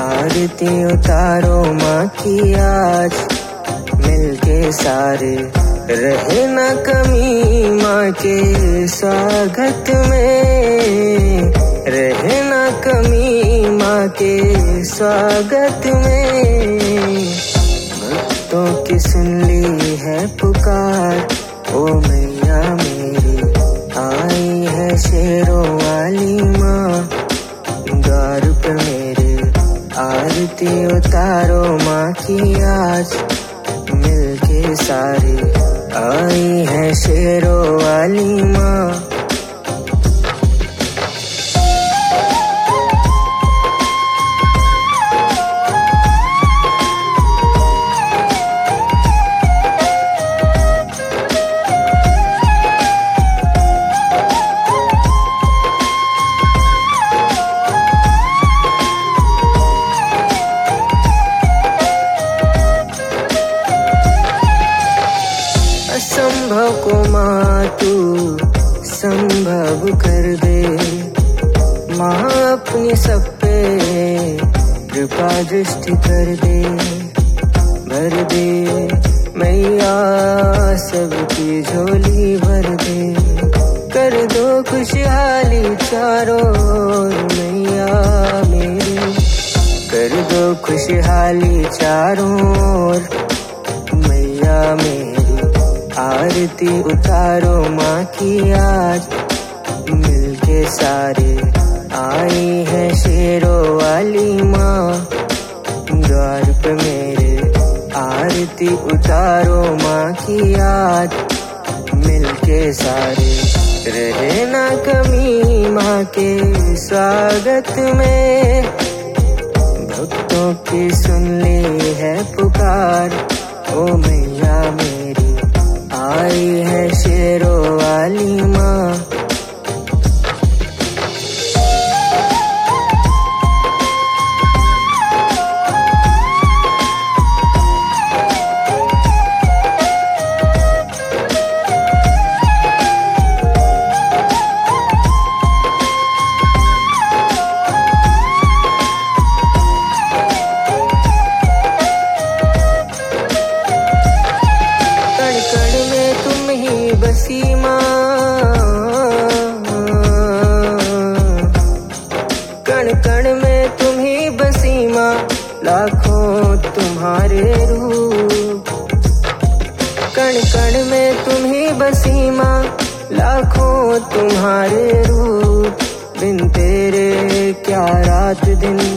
आरती उतारो माँ की आज मिलके सारे, रहे न कमी माँ के स्वागत में, रहे न कमी माँ के स्वागत में। भक्तों की सुन ली है पुकार, ओ मैया मेरी आई है शेरों वाली माँ, द्वार पर मेरे आरती उतारो माँ की आज मिलके सारे, आई है शेरों वाली माँ। असंभव को माँ तू संभव कर दे, माँ अपनी सब पे कृपा दृष्टि कर दे, भर दे मैया सबकी झोली भर दे, कर दो खुशहाली चारों ओर मैया मेरी, कर दो खुशहाली चारों ओर मैया मेरी। आरती उतारो माँ की आज मिलके सारे, आई है शेरों वाली माँ, द्वार पे मेरे आरती उतारो माँ की आज मिलके सारे, रहे ना कमी माँ के स्वागत में। भक्तों की सुन ली है पुकार, ओ मैया मेरी आई है शेरों वाली माँ। बसी माँ कण कण में तुम ही बसी माँ, लाखों तुम्हारे रूप, कण कण में तुम ही बसी माँ, लाखों तुम्हारे रूप, बिन तेरे क्या रात दिन